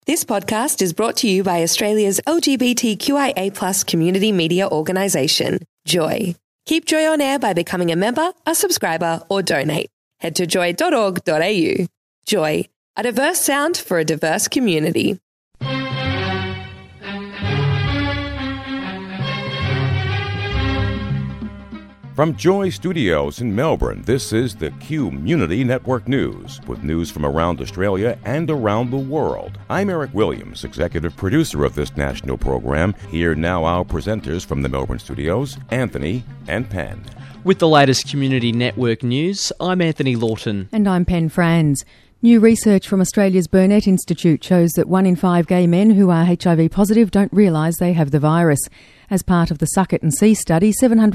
This podcast is brought to you by Australia's LGBTQIA+ community media organisation, Joy. Keep Joy on air by becoming a member, a subscriber, or donate. Head to joy.org.au. Joy, a diverse sound for a diverse community. From Joy Studios in Melbourne, this is the Community Network News, with news from around Australia and around the world. I'm Eric Williams, executive producer of this national program. Here now our presenters from the Melbourne studios, Anthony and Pen. With the latest Community Network News, I'm Anthony Lawton. And I'm Pen Franz. New research from Australia's Burnet Institute shows that 1 in 5 gay men who are HIV positive don't realise they have the virus. As part of the Suck It and See study,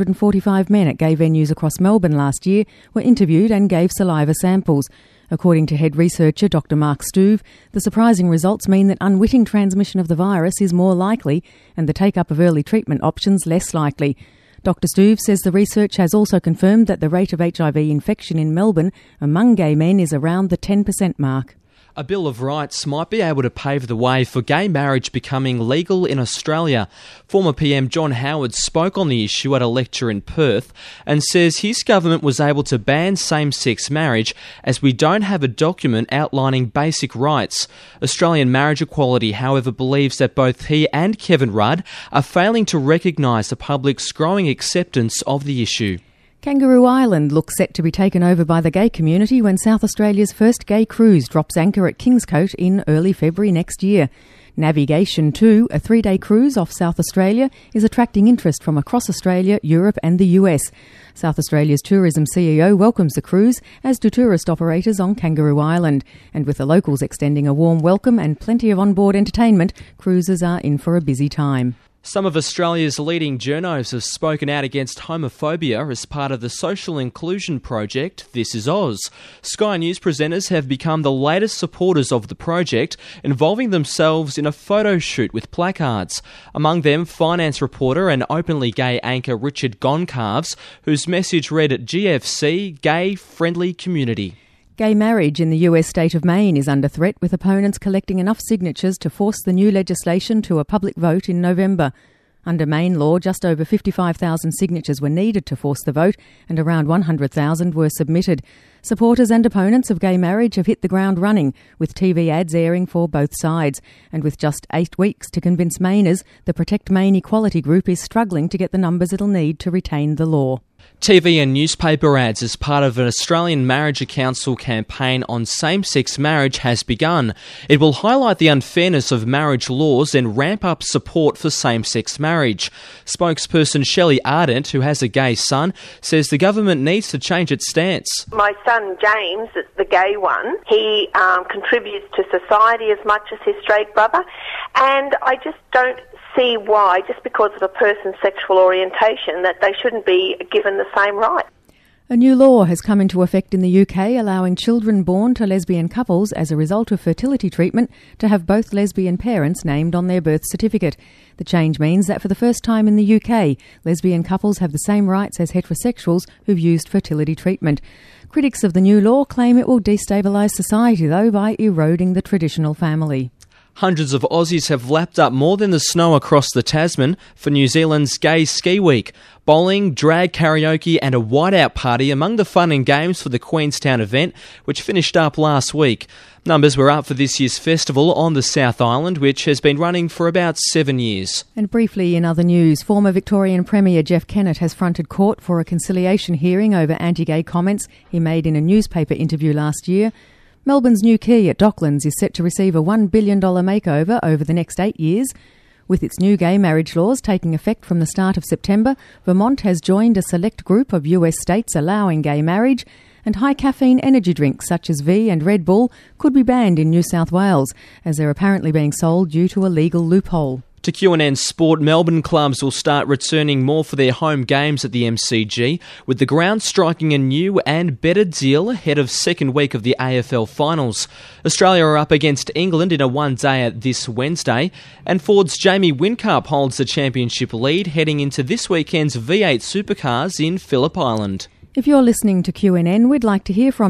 745 men at gay venues across Melbourne last year were interviewed and gave saliva samples. According to head researcher Dr Mark Stuve, the surprising results mean that unwitting transmission of the virus is more likely and the take-up of early treatment options less likely. Dr Stuve says the research has also confirmed that the rate of HIV infection in Melbourne among gay men is around the 10% mark. A Bill of Rights might be able to pave the way for gay marriage becoming legal in Australia. Former PM John Howard spoke on the issue at a lecture in Perth and says his government was able to ban same-sex marriage as we don't have a document outlining basic rights. Australian Marriage Equality, however, believes that both he and Kevin Rudd are failing to recognise the public's growing acceptance of the issue. Kangaroo Island looks set to be taken over by the gay community when South Australia's first gay cruise drops anchor at Kingscote in early February next year. Navigation 2, a 3-day cruise off South Australia, is attracting interest from across Australia, Europe and the US. South Australia's tourism CEO welcomes the cruise, as do tourist operators on Kangaroo Island. And with the locals extending a warm welcome and plenty of onboard entertainment, cruisers are in for a busy time. Some of Australia's leading journos have spoken out against homophobia as part of the social inclusion project This Is Oz. Sky News presenters have become the latest supporters of the project, involving themselves in a photo shoot with placards. Among them, finance reporter and openly gay anchor Richard Goncalves, whose message read GFC, Gay Friendly Community. Gay marriage in the US state of Maine is under threat, with opponents collecting enough signatures to force the new legislation to a public vote in November. Under Maine law, just over 55,000 signatures were needed to force the vote, and around 100,000 were submitted. Supporters and opponents of gay marriage have hit the ground running, with TV ads airing for both sides. And with just 8 weeks to convince Mainers, the Protect Maine Equality Group is struggling to get the numbers it'll need to retain the law. TV and newspaper ads as part of an Australian Marriage Council campaign on same-sex marriage has begun. It will highlight the unfairness of marriage laws and ramp up support for same-sex marriage. Spokesperson Shelley Ardent, who has a gay son, says the government needs to change its stance. My son James, the gay one, he contributes to society as much as his straight brother, and I just don't see why, just because of a person's sexual orientation, that they shouldn't be given the same right. A new law has come into effect in the UK, allowing children born to lesbian couples as a result of fertility treatment to have both lesbian parents named on their birth certificate. The change means that for the first time in the UK, lesbian couples have the same rights as heterosexuals who've used fertility treatment. Critics of the new law claim it will destabilise society, though, by eroding the traditional family. Hundreds of Aussies have lapped up more than the snow across the Tasman for New Zealand's Gay Ski Week. Bowling, drag karaoke and a whiteout party among the fun and games for the Queenstown event, which finished up last week. Numbers were up for this year's festival on the South Island, which has been running for about 7 years. And briefly in other news, former Victorian Premier Jeff Kennett has fronted court for a conciliation hearing over anti-gay comments he made in a newspaper interview last year. Melbourne's new quay at Docklands is set to receive a $1 billion makeover over the next 8 years. With its new gay marriage laws taking effect from the start of September, Vermont has joined a select group of US states allowing gay marriage, and high-caffeine energy drinks such as V and Red Bull could be banned in New South Wales, as they're apparently being sold due to a legal loophole. To QNN Sport, Melbourne clubs will start returning more for their home games at the MCG, with the ground striking a new and better deal ahead of second week of the AFL finals. Australia are up against England in a one-dayer this Wednesday, and Ford's Jamie Whincup holds the championship lead heading into this weekend's V8 Supercars in Phillip Island. If you're listening to QNN, we'd like to hear from you.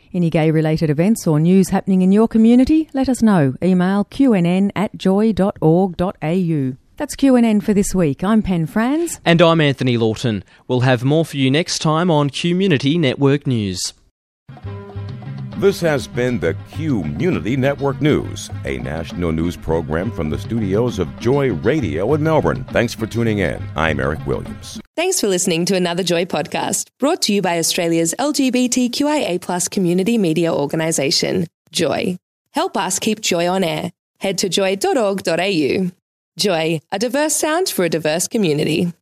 Any gay-related events or news happening in your community? Let us know. Email qnn@joy.org.au. That's QNN for this week. I'm Pen Franz. And I'm Anthony Lawton. We'll have more for you next time on Community Network News. This has been the Community Network News, a national news program from the studios of Joy Radio in Melbourne. Thanks for tuning in. I'm Eric Williams. Thanks for listening to another Joy podcast, brought to you by Australia's LGBTQIA+ community media organisation, Joy. Help us keep Joy on air. Head to joy.org.au. Joy, a diverse sound for a diverse community.